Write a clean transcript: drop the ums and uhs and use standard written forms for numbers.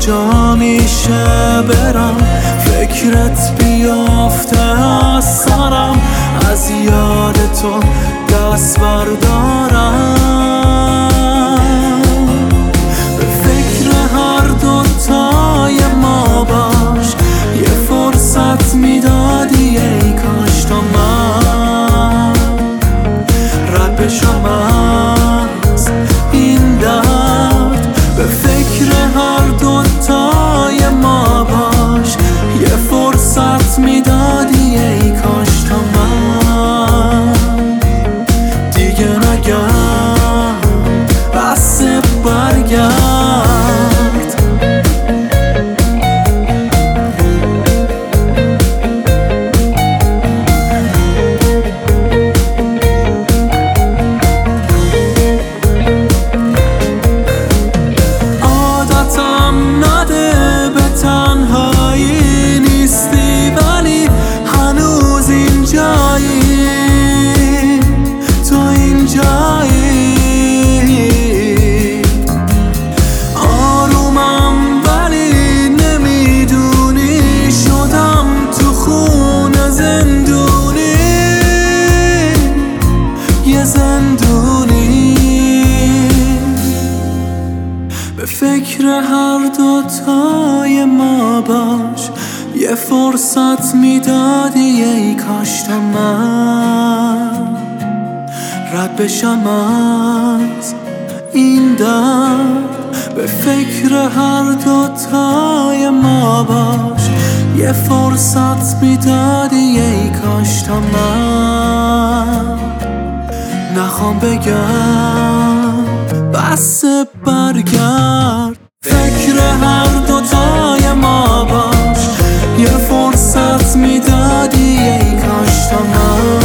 کجا میشه برم، فکرت بیافته از سرم، از یاد تو دست بردارم. به فکر هر دوتای ما باش، یه فرصت میدادی ای کاش تا من رد بشم از این درد. به فکر هر دوتای ما باش، یه فرصت میدادی ای کاش تا من دیگه نگم بس برگرد. به فکر هر دوتای ما باش، یه فرصت میدادی ای کاش تا من رد بشم از این درد. به فکر هر دوتای ما باش، یه فرصت میدادی ای کاش تا من نخوام بگم بس برگرد. فکر هر دوتای ما باش، یه فرصت میدادی ای کاش تا من